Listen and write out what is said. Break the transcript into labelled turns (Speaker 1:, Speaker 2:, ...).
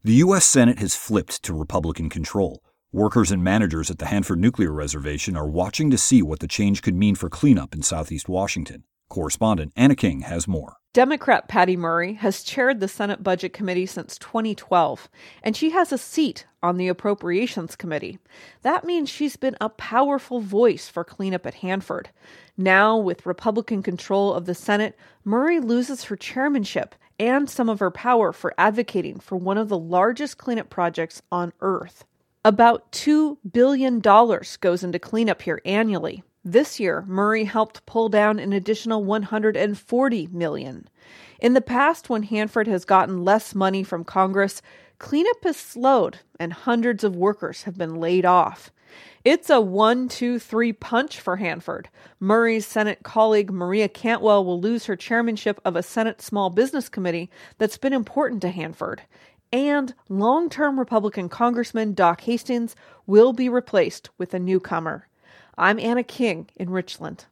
Speaker 1: The U.S. Senate has flipped to Republican control. Workers and managers at the Hanford Nuclear Reservation are watching to see what the change could mean for cleanup in Southeast Washington. Correspondent Anna King has more.
Speaker 2: Democrat Patty Murray has chaired the Senate Budget Committee since 2012, and she has a seat on the Appropriations Committee. That means she's been a powerful voice for cleanup at Hanford. Now, with Republican control of the Senate, Murray loses her chairmanship and some of her power for advocating for one of the largest cleanup projects on Earth. About $2 billion goes into cleanup here annually. This year, Murray helped pull down an additional $140 million. In the past, when Hanford has gotten less money from Congress, cleanup has slowed and hundreds of workers have been laid off. It's a 1-2-3 punch for Hanford. Murray's Senate colleague Maria Cantwell will lose her chairmanship of a Senate Small Business Committee that's been important to Hanford. And long-term Republican Congressman Doc Hastings will be replaced with a newcomer. I'm Anna King in Richland.